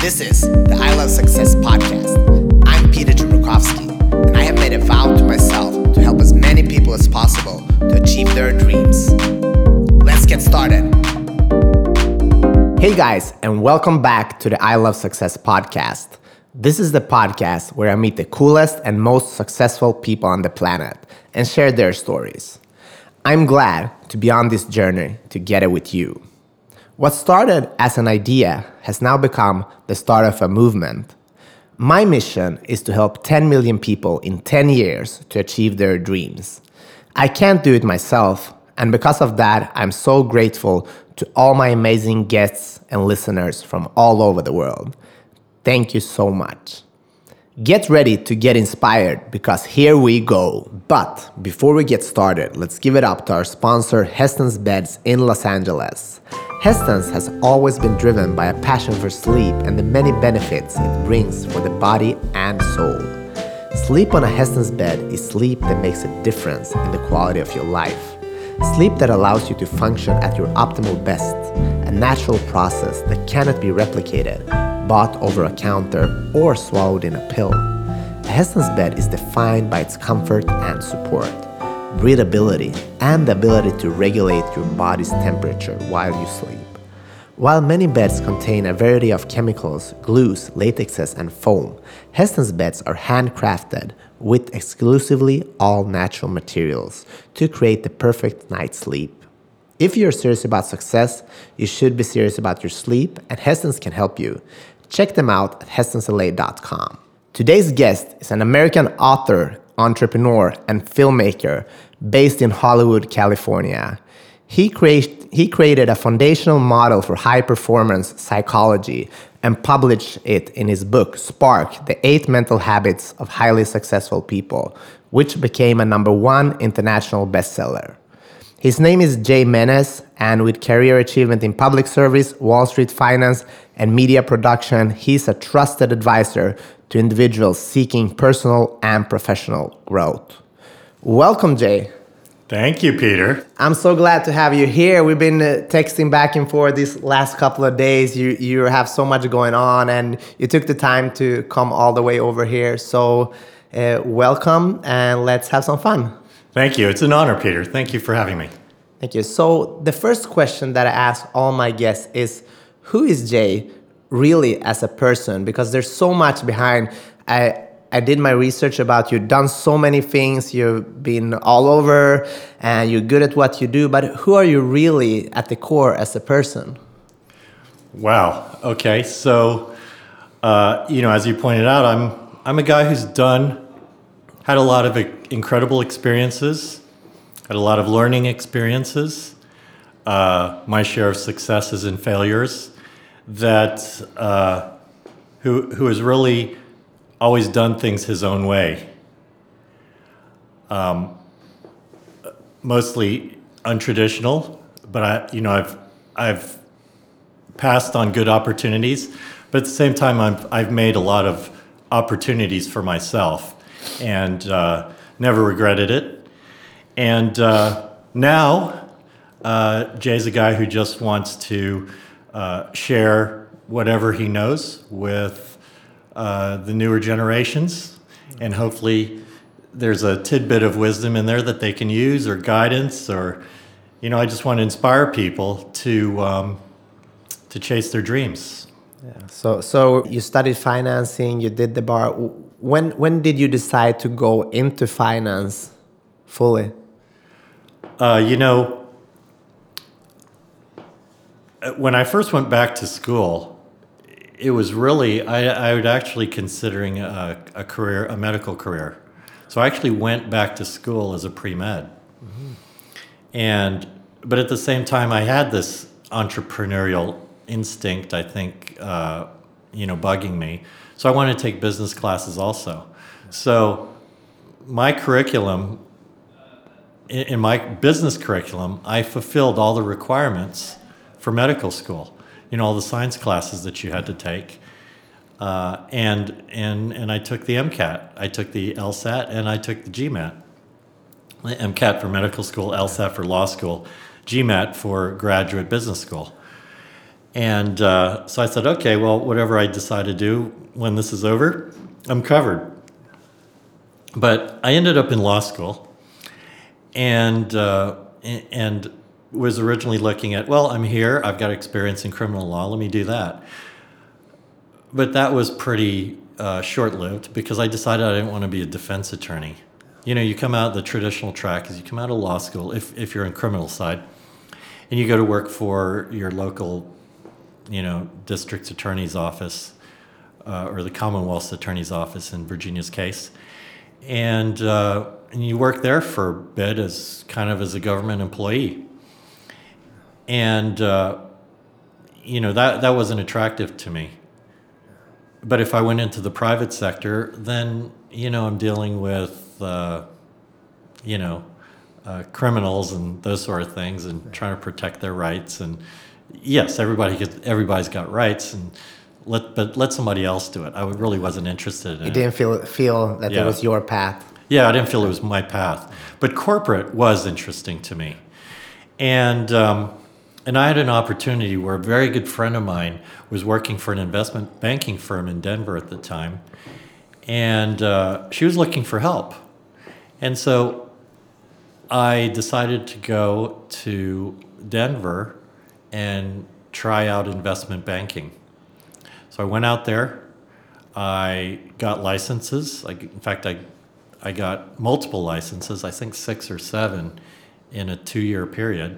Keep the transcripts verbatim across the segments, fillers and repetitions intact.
This is the I Love Success podcast. I'm Peter Chmerkovskiy, and I have made a vow to myself to help as many people as possible to achieve their dreams. Let's get started. Hey guys, and welcome back to the I Love Success podcast. This is the podcast where I meet the coolest and most successful people on the planet and share their stories. I'm glad to be on this journey together with you. What started as an idea has now become the start of a movement. My mission is to help ten million people in ten years to achieve their dreams. I can't do it myself, and because of that, I'm so grateful to all my amazing guests and listeners from all over the world. Thank you so much. Get ready to get inspired because here we go. But before we get started, let's give it up to our sponsor, Heston's Beds in Los Angeles. Heston's has always been driven by a passion for sleep and the many benefits it brings for the body and soul. Sleep on a Heston's bed is sleep that makes a difference in the quality of your life. Sleep that allows you to function at your optimal best, a natural process that cannot be replicated, bought over a counter, or swallowed in a pill. A Heston's bed is defined by its comfort and support, breathability, and the ability to regulate your body's temperature while you sleep. While many beds contain a variety of chemicals, glues, latexes, and foam, Heston's beds are handcrafted with exclusively all natural materials to create the perfect night's sleep. If you're serious about success, you should be serious about your sleep, and Heston's can help you. Check them out at hestons l a dot com. Today's guest is an American author, entrepreneur, and filmmaker based in Hollywood, California. He, create, he created a foundational model for high-performance psychology and published it in his book, Spark, The Eight Mental Habits of Highly Successful People, which became a number one international bestseller. His name is Jay Menes, and with career achievement in public service, Wall Street finance, and media production, he's a trusted advisor to individuals seeking personal and professional growth. Welcome, Jay. Thank you, Peter. I'm so glad to have you here. We've been uh, texting back and forth these last couple of days. You you have so much going on, and you took the time to come all the way over here. So uh, welcome, and let's have some fun. Thank you. It's an honor, Peter. Thank you for having me. Thank you. So the first question that I ask all my guests is, who is Jay really as a person? Because there's so much behind. I I did my research about you. You've done so many things. You've been all over, and you're good at what you do. But who are you really at the core as a person? Wow. Okay. So, uh, you know, as you pointed out, I'm I'm a guy who's done, had a lot of incredible experiences, had a lot of learning experiences, uh, my share of successes and failures, that uh, who who has really always done things his own way. Um, mostly untraditional, but I, you know, I've I've passed on good opportunities, but at the same time, I've I've made a lot of opportunities for myself, and uh, never regretted it. And uh, now, uh, Jay's a guy who just wants to uh, share whatever he knows with uh, the newer generations, and hopefully there's a tidbit of wisdom in there that they can use, or guidance, or, you know, I just want to inspire people to um, to chase their dreams. Yeah. So, so you studied financing. You did the bar. When when did you decide to go into finance fully? Uh, you know, when I first went back to school, it was really, I, I was actually considering a, a career, a medical career. So I actually went back to school as a pre-med. Mm-hmm. And, but at the same time, I had this entrepreneurial instinct, I think, uh, you know, bugging me. So I wanted to take business classes also. So my curriculum, in my business curriculum, I fulfilled all the requirements for medical school. You know, all the science classes that you had to take. Uh, and and and I took the MCAT. I took the LSAT, and I took the GMAT. The MCAT for medical school, LSAT for law school, GMAT for graduate business school. And uh, so I said, okay, well, whatever I decide to do when this is over, I'm covered. But I ended up in law school, and uh, and was originally looking at, well, I'm here, I've got experience in criminal law, let me do that. But that was pretty uh, short-lived because I decided I didn't want to be a defense attorney. You know, you come out the traditional track is you come out of law school, if, if you're in criminal side, and you go to work for your local, you know, district attorney's office uh, or the Commonwealth's attorney's office in Virginia's case. And, uh, and you work there for a bit as kind of as a government employee. And, uh, you know, that, that wasn't attractive to me. But if I went into the private sector, then, you know, I'm dealing with, uh, you know, uh, criminals and those sort of things and trying to protect their rights. And yes, everybody gets, everybody's got rights, and let, but let somebody else do it. I really wasn't interested in it. You didn't feel feel that Yeah. it was your path. Yeah, I didn't feel it was my path. But corporate was interesting to me. And um, and I had an opportunity where a very good friend of mine was working for an investment banking firm in Denver at the time. And uh, she was looking for help. And so I decided to go to Denver and try out investment banking. So I went out there. I got licenses. I, in fact, I I got multiple licenses, I think six or seven in a two-year period.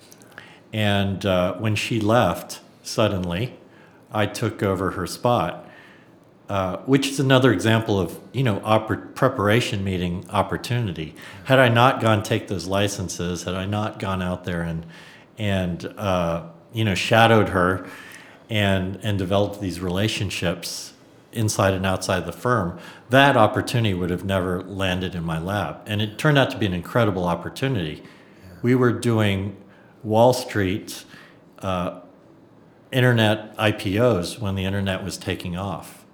And uh, when she left, suddenly, I took over her spot, uh, which is another example of, you know, oppor- preparation meeting opportunity. Had I not gone take those licenses, had I not gone out there and, and uh, you know, shadowed her and, and developed these relationships inside and outside the firm, that opportunity would have never landed in my lap. And it turned out to be an incredible opportunity. Yeah. We were doing Wall Street uh, internet I P Os when the internet was taking off,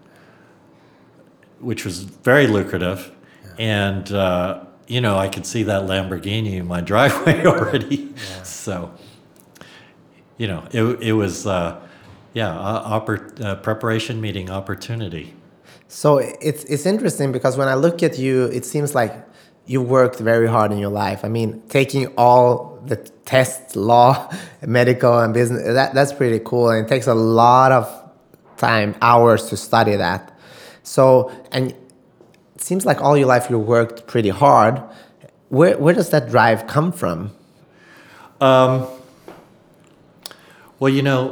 which was very lucrative. Yeah. And, uh, you know, I could see that Lamborghini in my driveway already. Yeah. So, you know, it, it was... Uh, Yeah, uh, oppor- uh, preparation meeting opportunity. So it's it's interesting because when I look at you, it seems like you worked very hard in your life. I mean, taking all the tests, law, medical, and business, that, that's pretty cool. And it takes a lot of time, hours to study that. So, and it seems like all your life you worked pretty hard. Where, where does that drive come from? Um, well, you know,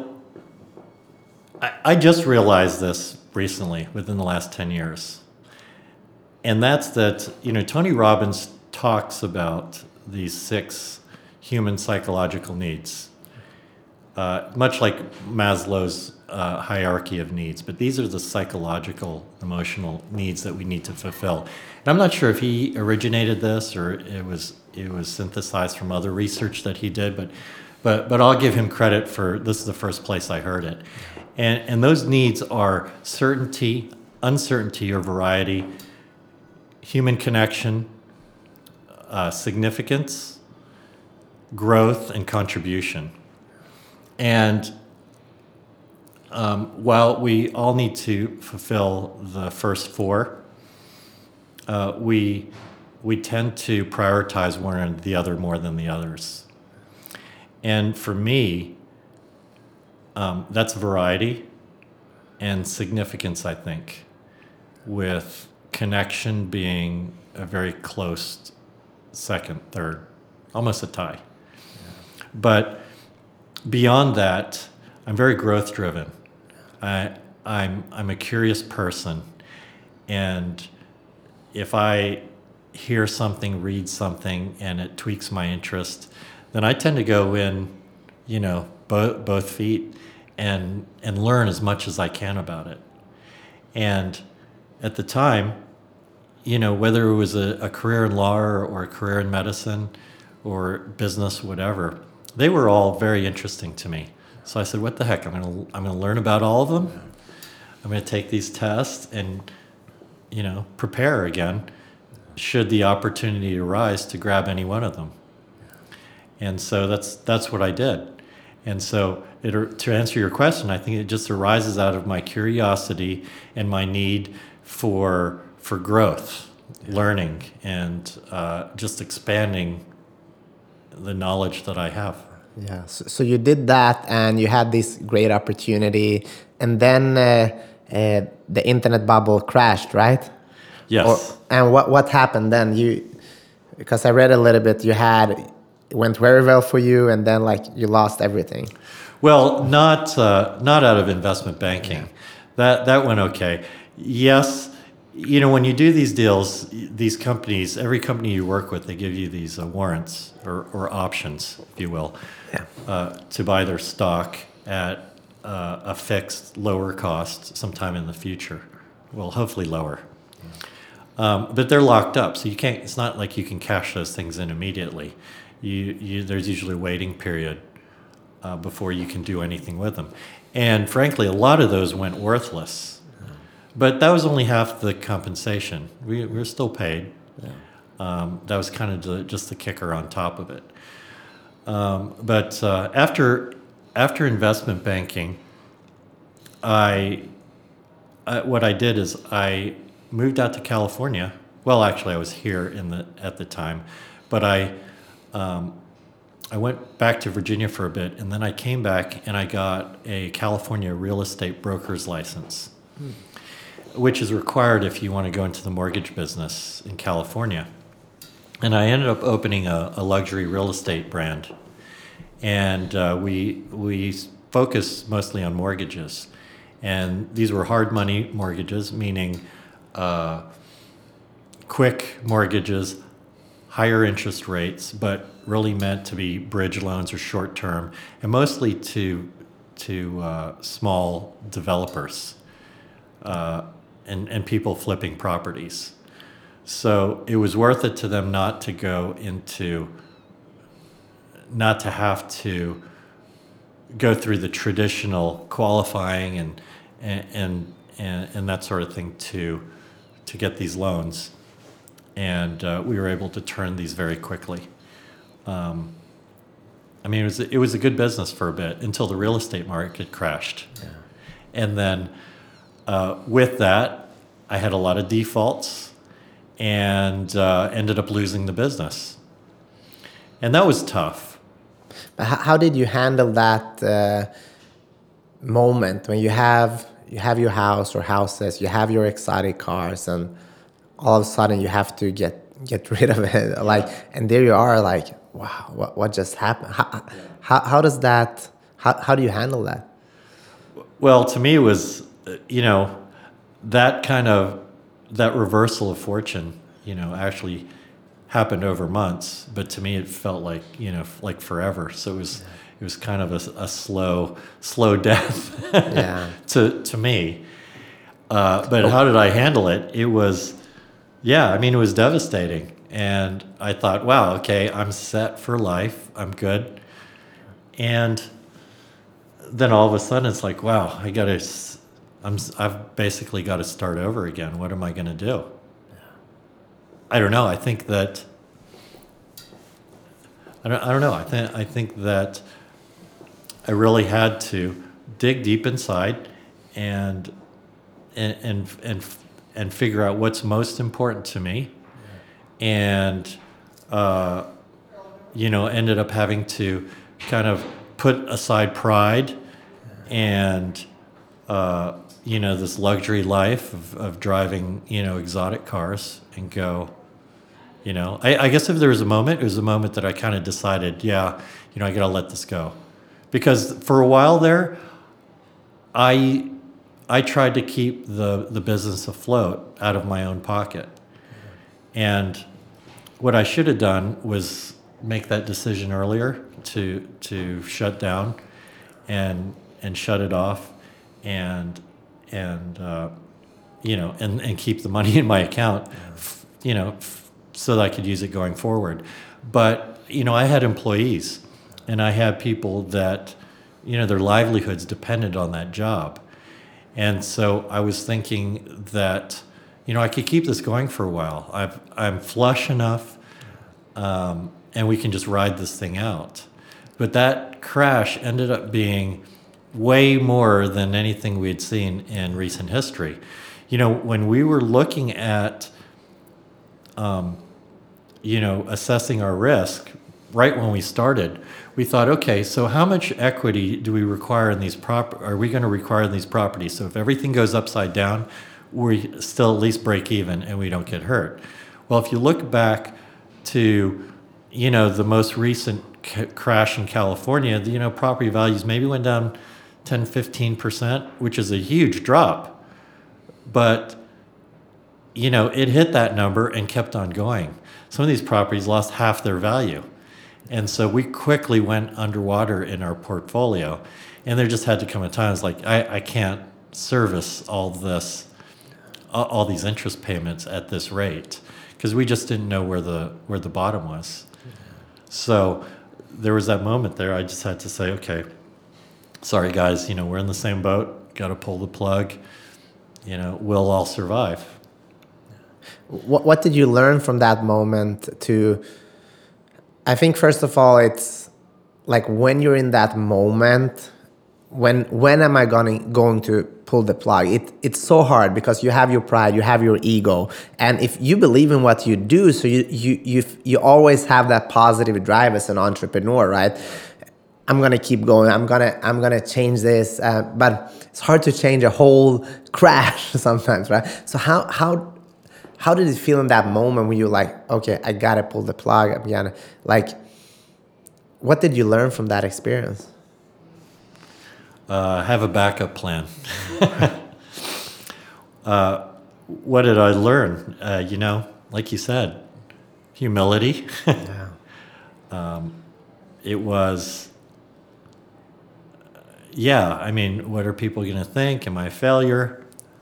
I just realized this recently, within the last ten years. And that's that, you know, Tony Robbins talks about these six human psychological needs, uh, much like Maslow's uh, hierarchy of needs. But these are the psychological, emotional needs that we need to fulfill. And I'm not sure if he originated this or it was it was synthesized from other research that he did, but but but I'll give him credit for this is the first place I heard it. And, and those needs are certainty, uncertainty or variety, human connection, uh, significance, growth, and contribution. And um, while we all need to fulfill the first four, uh, we, we tend to prioritize one or the other more than the others. And for me, Um, that's variety and significance, I think, with connection being a very close second, third, almost a tie. Yeah. But beyond that, I'm very growth driven. I, I'm, I'm a curious person. And if I hear something, read something, and it tweaks my interest, then I tend to go in, you know, both, both feet. And and learn as much as I can about it. And at the time, you know, whether it was a, a career in law or, or a career in medicine or business, whatever, they were all very interesting to me. So I said, what the heck? I'm gonna I'm gonna learn about all of them. I'm gonna take these tests and, you know, prepare again, should the opportunity arise to grab any one of them. And so that's that's what I did. And so it, to answer your question, I think it just arises out of my curiosity and my need for for growth, yeah. learning, and uh, just expanding the knowledge that I have. Yeah. So, so you did that, and you had this great opportunity, and then uh, uh, the internet bubble crashed, right? Yes. Or, and what what happened then? You, because I read a little bit, you had it went very well for you, and then like you lost everything. Well, not uh, not out of investment banking. Yeah. That that went okay. Yes, you know, when you do these deals, these companies, every company you work with, they give you these uh, warrants or, or options, if you will, yeah. uh, to buy their stock at uh, a fixed lower cost sometime in the future. Well, hopefully lower. Um, but they're locked up, so you can't. It's not like you can cash those things in immediately. You, you there's usually a waiting period uh, before you can do anything with them. And frankly, a lot of those went worthless. Yeah. But that was only half the compensation. We, we were still paid. Yeah. Um, that was kind of the, just the kicker on top of it. Um, but uh, after after investment banking, I uh, what I did is I moved out to California. Well, actually, I was here in the at the time, but I um, I went back to Virginia for a bit, and then I came back and I got a California real estate broker's license, hmm. which is required if you want to go into the mortgage business in California. And I ended up opening a, a luxury real estate brand, and uh, we we focused mostly on mortgages, and these were hard money mortgages, meaning uh, quick mortgages, higher interest rates, but really meant to be bridge loans or short term, and mostly to to uh, small developers uh, and and people flipping properties. So it was worth it to them not to go into, not to have to go through the traditional qualifying and and and, and that sort of thing to to get these loans. And uh, we were able to turn these very quickly. Um, I mean, it was it was a good business for a bit until the real estate market crashed, yeah. and then uh, with that, I had a lot of defaults, and uh, ended up losing the business, and that was tough. But how did you handle that uh, moment when you have you have your house or houses, you have your exotic cars, and all of a sudden you have to get get rid of it, like, and there you are, like, wow, what what just happened? How yeah. how, how does that? How how do you handle that? Well, to me, it was, you know, that kind of that reversal of fortune, you know, actually happened over months, but to me, it felt like, you know, like forever. So it was yeah. it was kind of a, a slow slow death yeah. to to me. Uh, but oh. how did I handle it? It was. Yeah, I mean, it was devastating. And I thought, wow, okay, I'm set for life. I'm good. And then all of a sudden it's like, wow, I got to, I'm, I've basically got to start over again. What am I going to do? I don't know. I think that, I don't, I don't know. I think, I think that I really had to dig deep inside and, and, and, and and figure out what's most important to me, yeah. and uh, you know, ended up having to kind of put aside pride, yeah. and uh, you know, this luxury life of, of driving, you know, exotic cars, and go, you know, I, I guess if there was a moment, it was a moment that I kind of decided, yeah, you know, I gotta let this go, because for a while there, I. I tried to keep the, the business afloat out of my own pocket. And what I should have done was make that decision earlier to to shut down and and shut it off and and uh, you know and, and keep the money in my account, f- you know, f- so that I could use it going forward. But you know, I had employees, and I had people that, you know, their livelihoods depended on that job. And so I was thinking that, you know, I could keep this going for a while. I've, I'm flush enough, um, and we can just ride this thing out. But that crash ended up being way more than anything we had seen in recent history. You know, when we were looking at, um, you know, assessing our risk right when we started, we thought, okay, so how much equity do we require in these prop? Are we going to require in these properties? So if everything goes upside down, we still at least break even and we don't get hurt. Well, if you look back to, you know, the most recent c- crash in California, you know, property values maybe went down ten, fifteen percent, which is a huge drop. But, you know, it hit that number and kept on going. Some of these properties lost half their value. And so we quickly went underwater in our portfolio. And there just had to come a time, it's like, I, I can't service all this, all these interest payments at this rate, because we just didn't know where the where the bottom was. So there was that moment there. I just had to say, okay, sorry guys, you know, we're in the same boat. Got to pull the plug. You know, we'll all survive. What What did you learn from that moment? To, I think first of all, it's like when you're in that moment, when when am I going going to pull the plug? It it's so hard because you have your pride, you have your ego, and if you believe in what you do, so you you you you always have that positive drive as an entrepreneur, right? I'm gonna keep going. I'm gonna I'm gonna change this, uh, but it's hard to change a whole crash sometimes, right? So how how how did it feel in that moment when you're like, okay, I gotta pull the plug? I'm gonna like, what did you learn from that experience? Uh, have a backup plan. uh, what did I learn? Uh, you know, like you said, humility. Yeah. um, it was, yeah, I mean, what are people going to think? Am I a failure?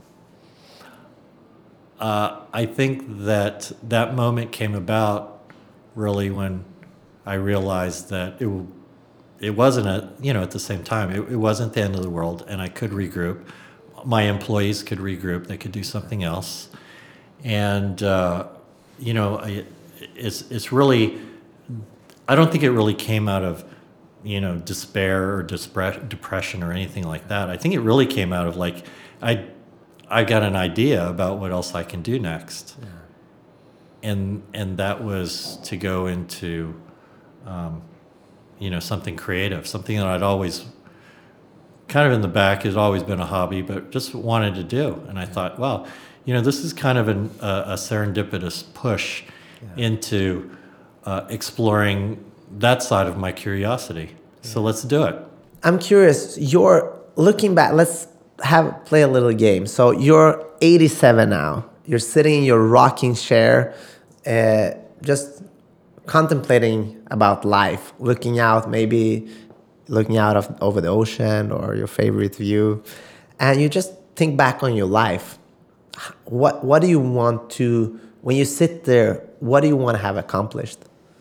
Uh, I think that that moment came about really when I realized that it it wasn't a, you know, at the same time, it, it wasn't the end of the world, and I could regroup. My employees could regroup. They could do something else. And, uh, you know, I, it's it's really, I don't think it really came out of, you know, despair or dispre- depression or anything like that. I think it really came out of like, I I got an idea about what else I can do next. Yeah. And and that was to go into, um, you know, something creative, something that I'd always, kind of in the back, has always been a hobby, but just wanted to do. And I thought, well, you know, this is kind of an, a, a serendipitous push yeah. into uh, exploring that side of my curiosity. Yeah. So let's do it. I'm curious, you're looking back, let's have play a little game. So you're eighty-seven now. You're sitting in your rocking chair, uh, just contemplating about life, looking out, maybe looking out of over the ocean or your favorite view, and you just think back on your life. What what do you want to, when you sit there, what do you want to have accomplished?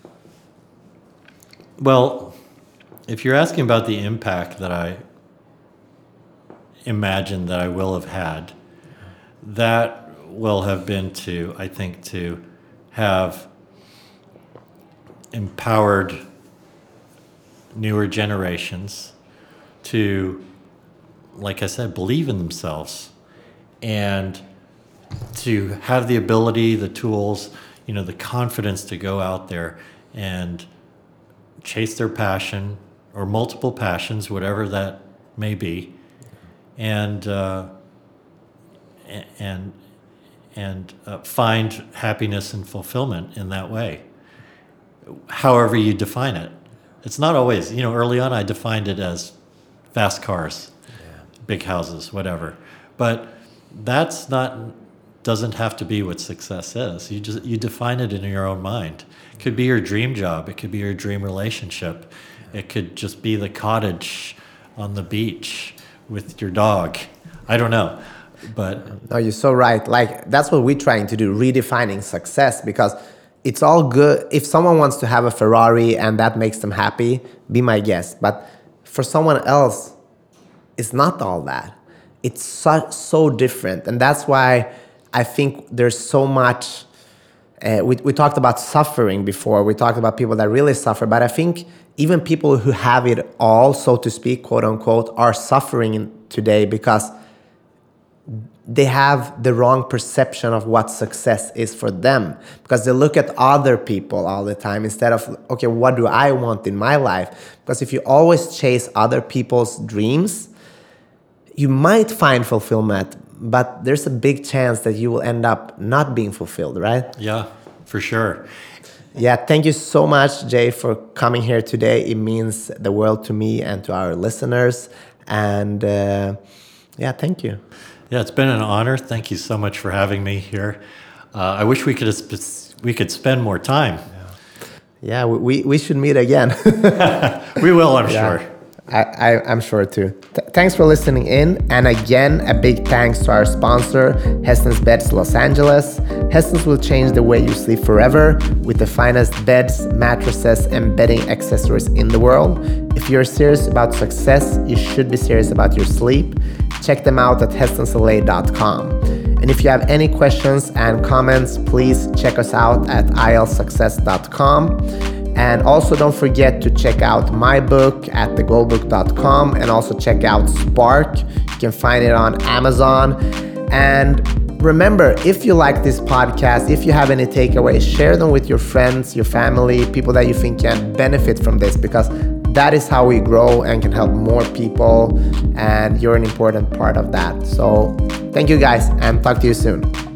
Well, if you're asking about the impact that I imagine that I will have had, that will have been to, I think, to have empowered newer generations to, like I said, believe in themselves and to have the ability, the tools, you know, the confidence to go out there and chase their passion or multiple passions, whatever that may be, and uh, and and uh, find happiness and fulfillment in that way, however you define it. It's not always, you know, early on I defined it as fast cars, yeah. big houses, whatever. But that's not, doesn't have to be what success is. You just, you define it in your own mind. It could be your dream job. It could be your dream relationship. Yeah. It could just be the cottage on the beach with your dog. I don't know. But no, you're so right. Like, that's what we're trying to do, redefining success, because it's all good. If someone wants to have a Ferrari and that makes them happy, be my guest. But for someone else, it's not all that. It's so, so different. And that's why I think there's so much Uh, we, we talked about suffering before. We talked about people that really suffer. But I think even people who have it all, so to speak, quote unquote, are suffering today because they have the wrong perception of what success is for them. Because they look at other people all the time instead of, okay, what do I want in my life? Because if you always chase other people's dreams, you might find fulfillment, but there's a big chance that you will end up not being fulfilled, right? Yeah, for sure. Yeah, thank you so much, Jay, for coming here today. It means the world to me and to our listeners. And uh, yeah, thank you. Yeah, it's been an honor. Thank you so much for having me here. Uh, I wish we could we could spend more time. Yeah, we, we should meet again. We will, I'm yeah. sure. I, I, I'm sure too. Th- thanks for listening in. And again, a big thanks to our sponsor, Heston's Beds Los Angeles. Heston's will change the way you sleep forever with the finest beds, mattresses, and bedding accessories in the world. If you're serious about success, you should be serious about your sleep. Check them out at hestons l a dot com. And if you have any questions and comments, please check us out at i l success dot com. And also don't forget to check out my book at the gold book dot com and also check out Spark. You can find it on Amazon. And remember, if you like this podcast, if you have any takeaways, share them with your friends, your family, people that you think can benefit from this, because that is how we grow and can help more people. And you're an important part of that. So thank you guys, and talk to you soon.